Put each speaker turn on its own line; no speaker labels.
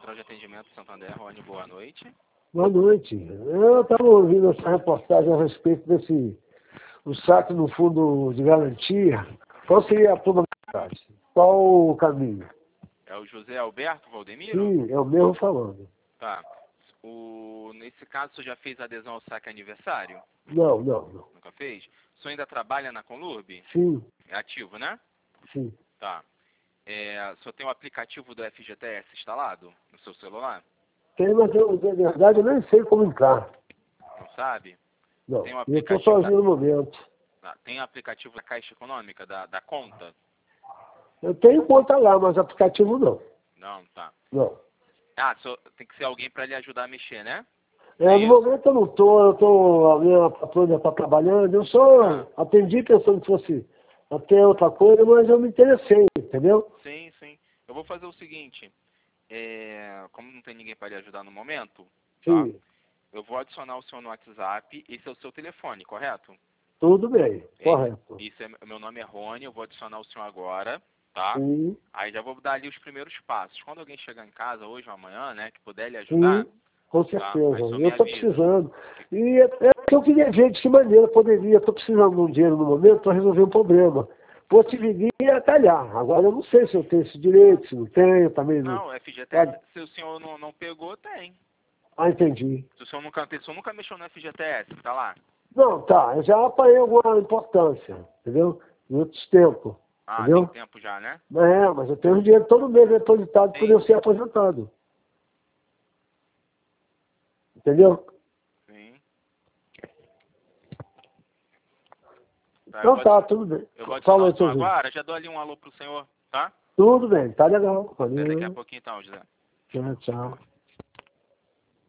Central de Atendimento Santander, Rony, boa noite.
Boa noite. Eu estava ouvindo essa reportagem a respeito o saque no fundo de garantia. Qual seria a probabilidade? Qual o caminho?
É o José Alberto Valdemiro?
Sim, é o mesmo falando.
Tá. Nesse caso, você já fez adesão ao saque aniversário?
Não.
Nunca fez? O senhor ainda trabalha na Conlurb?
Sim,
É ativo, né?
sim.
Tá. O senhor tem o aplicativo do FGTS instalado no seu celular?
Tem, mas eu, na verdade, eu nem sei como entrar.
Não sabe?
Não,
Tem o
eu estou
aplicativo
sozinho no momento.
tem o aplicativo da Caixa Econômica, da conta?
Eu tenho conta lá, mas aplicativo não.
Não, tá.
Não.
Tem que ser alguém para lhe ajudar a mexer, né?
No momento eu não estou, a minha patrona está trabalhando, eu só atendi pensando que fosse até outra coisa, mas eu me interessei, entendeu?
Sim. Eu vou fazer o seguinte, como não tem ninguém para lhe ajudar no momento, tá?
Sim,
Eu vou adicionar o senhor no WhatsApp, esse é o seu telefone, correto?
tudo bem, correto.
Meu nome é Rony, eu vou adicionar o senhor agora, tá?
Sim,
Aí já vou dar ali os primeiros passos. Quando alguém chegar em casa hoje ou amanhã, né, que puder lhe ajudar,
sim, com
tá?
certeza.
Aí só me
Eu estou
avisa.
precisando. E é que eu queria ver de que maneira eu poderia, estou precisando de um dinheiro no momento para resolver um problema. Possivelmente calhar. Agora eu não sei se eu tenho esse direito, se não tenho, também não.
Não, o FGTS, se o senhor não pegou, tem.
Ah, entendi.
Se o senhor nunca mexeu no FGTS, tá lá?
Não, tá, eu já apanhei alguma importância, entendeu? Em outros tempos,
Tem
entendeu?
tempo já, né?
Mas eu tenho dinheiro todo mês depositado por eu ser aposentado. Entendeu?
Sim.
Então tá, tudo bem.
Eu vou adicionar
Fala aí,
o senhor
seu Júlio.
agora, já dou ali um alô pro senhor, tá?
Tudo bem, tá legal.
Até daqui a
Valeu.
pouquinho então, José.
Tchau, tchau.